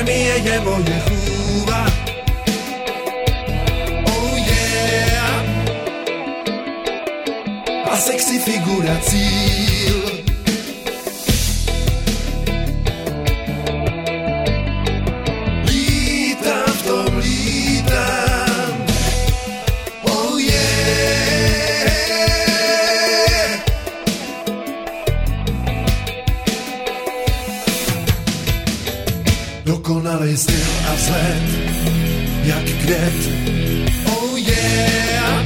chemie je moje chůva. Oh yeah. A sexy figura cíl. Lítám v tom, lítám. Oh yeah. Dokonalý styl a vzhled, jak květ. Oh yeah.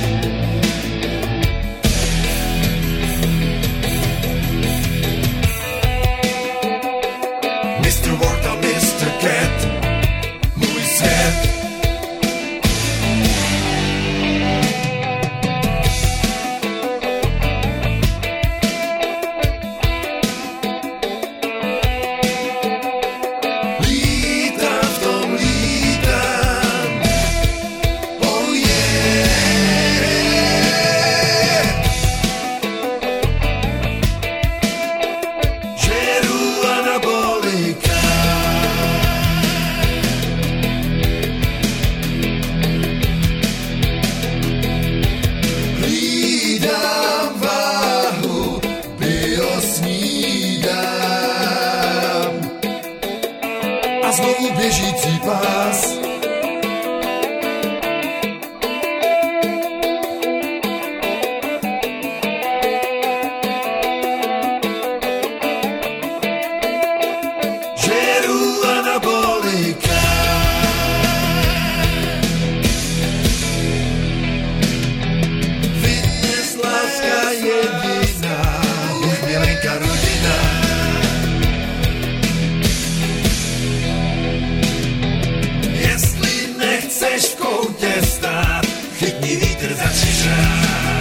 Mr. Ward a Mr. Cat, můj svět. Lítám v tom, lítám. Oh yeah. Žeru anabolika. Hlídám váhu, bio snídám. A znovu běžící pás. Žeru anabolika. Fitness, láska jediná, už milenka rodina. Jestli nechceš v koutě stát, chytni vítr za křižák.